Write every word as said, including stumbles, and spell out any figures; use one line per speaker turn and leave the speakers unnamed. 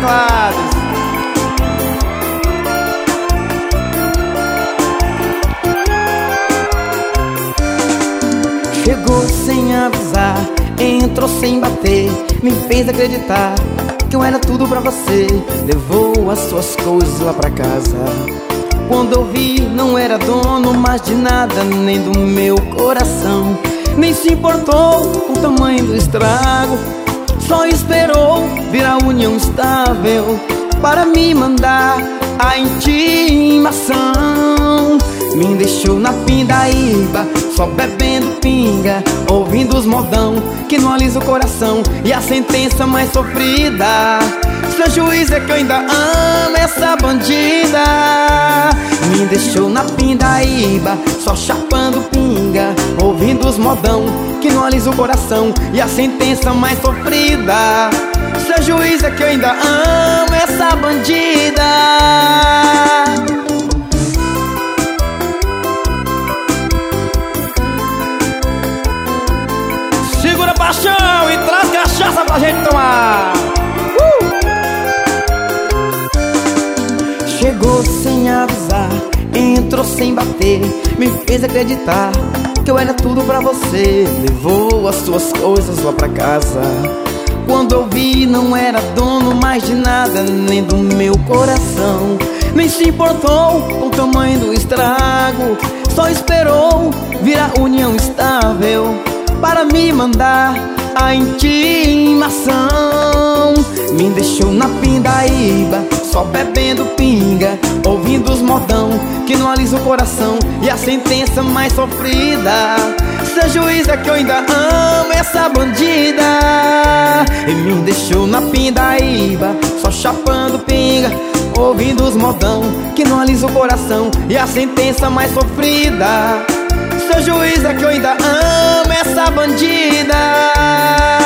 teclados. Chegou sem avisar, entrou sem bater, me fez acreditar que eu era tudo pra você. Levou as suas coisas lá pra casa. Quando eu vi, não era dono mais de nada, nem do meu coração. Nem se importou com o tamanho do estrago, só esperou virar união estável para me mandar a intimação. Me deixou na pindaíba, só bebendo pinga, ouvindo os modão que não alisa o coração. E a sentença mais sofrida, seu juiz é que eu ainda amo essa bandida. Me deixou na pindaíba, só chapando pinga, ouvindo os modão que não alisa o coração. E a sentença mais sofrida, seu juiz é que eu ainda amo essa bandida. Segura a paixão e traz cachaça pra gente tomar. uh! Chegou sem avisar, entrou sem bater, me fez acreditar que eu era tudo pra você. Levou as suas coisas lá pra casa. Quando eu vi, não era dono mais de nada, nem do meu coração. Nem se importou com o tamanho do estrago, só esperou virar união estável para me mandar a intimação. Me deixou na pindaíba, só bebendo pinga, ouvindo os modão que não alisa o coração. E a sentença mais sofrida, seu juiz é que eu ainda amo essa bandida. E me deixou na pindaíba, só chapando pinga, ouvindo os modão que não alisa o coração. E a sentença mais sofrida, seu juiz é que eu ainda amo essa bandida.